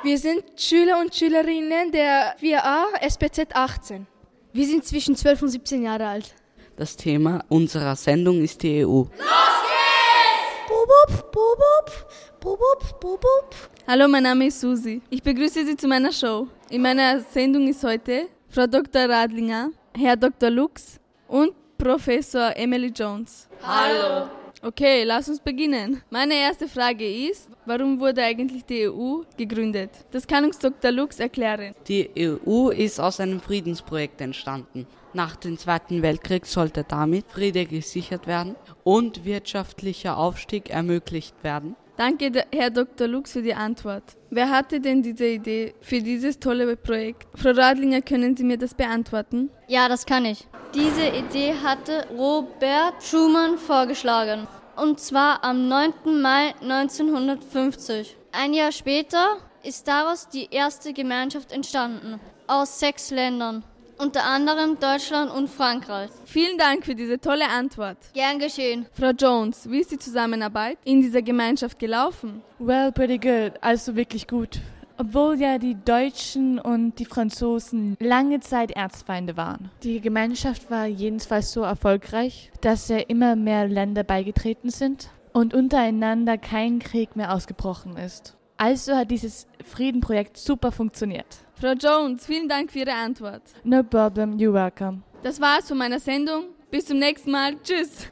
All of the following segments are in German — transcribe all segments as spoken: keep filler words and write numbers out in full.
Wir sind Schüler und Schülerinnen der vier a S P Z achtzehn. Wir sind zwischen zwölf und siebzehn Jahre alt. Das Thema unserer Sendung ist die E U. Los geht's! Bubub, bubub, bubub, bubub. Hallo, mein Name ist Susi. Ich begrüße Sie zu meiner Show. In meiner Sendung ist heute Frau Doktor Radlinger, Herr Doktor Lux und Professor Emily Jones. Hallo. Okay, lass uns beginnen. Meine erste Frage ist, warum wurde eigentlich die E U gegründet? Das kann uns Doktor Lux erklären. Die E U ist aus einem Friedensprojekt entstanden. Nach dem Zweiten Weltkrieg sollte damit Friede gesichert werden und wirtschaftlicher Aufstieg ermöglicht werden. Danke, Herr Doktor Lux, für die Antwort. Wer hatte denn diese Idee für dieses tolle Projekt? Frau Radlinger, können Sie mir das beantworten? Ja, das kann ich. Diese Idee hatte Robert Schuman vorgeschlagen. Und zwar am neunten Mai neunzehnhundertfünfzig. Ein Jahr später ist daraus die erste Gemeinschaft entstanden. Aus sechs Ländern. Unter anderem Deutschland und Frankreich. Vielen Dank für diese tolle Antwort. Gern geschehen. Frau Jones, wie ist die Zusammenarbeit in dieser Gemeinschaft gelaufen? Well, pretty good. Also wirklich gut. Obwohl ja die Deutschen und die Franzosen lange Zeit Erzfeinde waren. Die Gemeinschaft war jedenfalls so erfolgreich, dass ja immer mehr Länder beigetreten sind und untereinander kein Krieg mehr ausgebrochen ist. Also hat dieses Friedenprojekt super funktioniert. Frau Jones, vielen Dank für Ihre Antwort. No problem, you're welcome. Das war's von meiner Sendung. Bis zum nächsten Mal. Tschüss.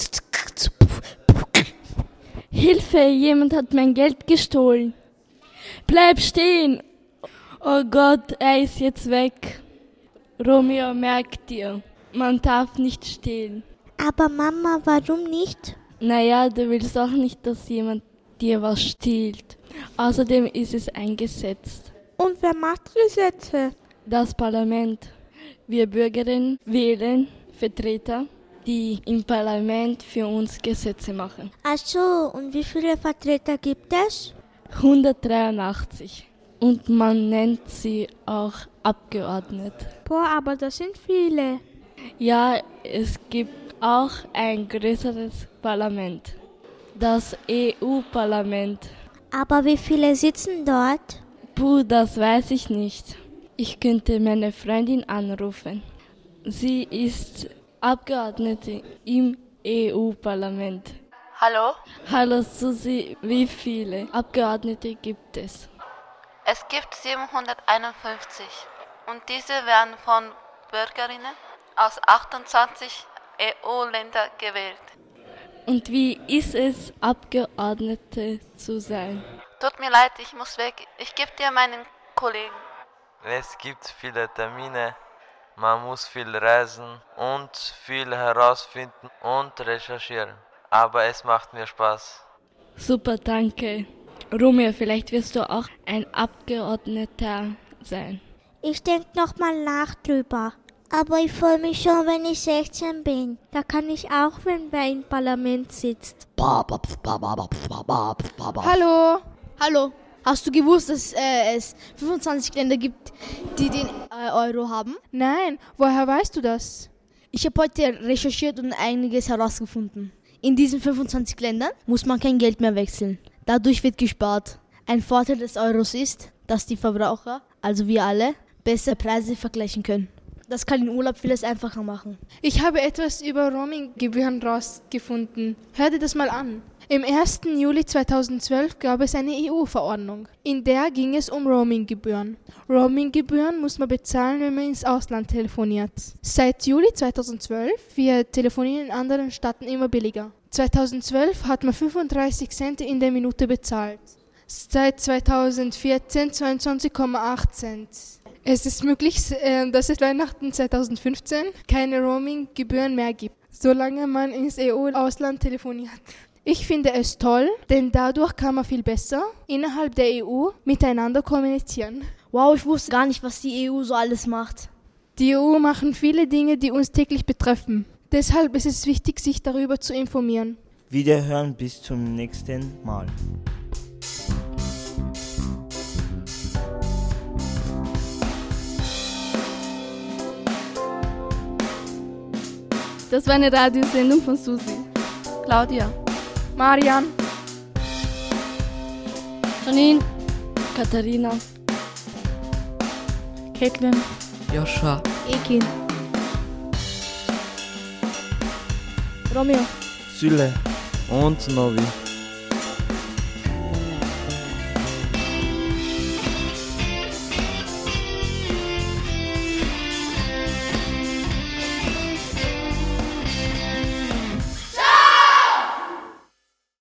Hilfe, jemand hat mein Geld gestohlen. Bleib stehen. Oh Gott, er ist jetzt weg. Romeo, merk dir, man darf nicht stehlen. Aber Mama, warum nicht? Naja, du willst auch nicht, dass jemand dir was stiehlt. Außerdem ist es ein Gesetz. Und wer macht Gesetze? Das Parlament. Wir Bürgerinnen wählen Vertreter, die im Parlament für uns Gesetze machen. Ach so, und wie viele Vertreter gibt es? hundertdreiundachtzig. Und man nennt sie auch Abgeordnete. Boah, aber das sind viele. Ja, es gibt auch ein größeres Parlament. Das E U-Parlament. Aber wie viele sitzen dort? Puh, das weiß ich nicht. Ich könnte meine Freundin anrufen. Sie ist Abgeordnete im E U-Parlament. Hallo? Hallo Susi, wie viele Abgeordnete gibt es? Es gibt siebenhunderteinundfünfzig und diese werden von Bürgerinnen aus achtundzwanzig E U-Ländern gewählt. Und wie ist es, Abgeordnete zu sein? Tut mir leid, ich muss weg. Ich gebe dir meinen Kollegen. Es gibt viele Termine, man muss viel reisen und viel herausfinden und recherchieren. Aber es macht mir Spaß. Super, danke. Romeo, vielleicht wirst du auch ein Abgeordneter sein. Ich denke nochmal nach drüber. Aber ich freue mich schon, wenn ich sechzehn bin. Da kann ich auch, wenn wer im Parlament sitzt. Hallo. Hallo. Hast du gewusst, dass äh, es fünfundzwanzig Länder gibt, die den äh, Euro haben? Nein, woher weißt du das? Ich habe heute recherchiert und einiges herausgefunden. In diesen fünfundzwanzig Ländern muss man kein Geld mehr wechseln. Dadurch wird gespart. Ein Vorteil des Euros ist, dass die Verbraucher, also wir alle, bessere Preise vergleichen können. Das kann den Urlaub vieles einfacher machen. Ich habe etwas über Roaming-Gebühren rausgefunden. Hör dir das mal an. Im ersten Juli zweitausendzwölf gab es eine E U-Verordnung. In der ging es um Roaming-Gebühren. Roaming-Gebühren muss man bezahlen, wenn man ins Ausland telefoniert. Seit Juli zweitausendzwölf wird Telefonieren in anderen Staaten immer billiger. zweitausendzwölf hat man fünfunddreißig Cent in der Minute bezahlt. Seit zweitausendvierzehn zweiundzwanzig Komma acht Cent. Es ist möglich, dass es Weihnachten zweitausendfünfzehn keine Roaming-Gebühren mehr gibt, solange man ins E U-Ausland telefoniert. Ich finde es toll, denn dadurch kann man viel besser innerhalb der E U miteinander kommunizieren. Wow, ich wusste gar nicht, was die E U so alles macht. Die E U machen viele Dinge, die uns täglich betreffen. Deshalb ist es wichtig, sich darüber zu informieren. Wiederhören, bis zum nächsten Mal. Das war eine Radiosendung von Susi, Claudia, Marian, Janine, Katharina. Caitlin. Joshua. Ekin. Romeo. Süle und Novi.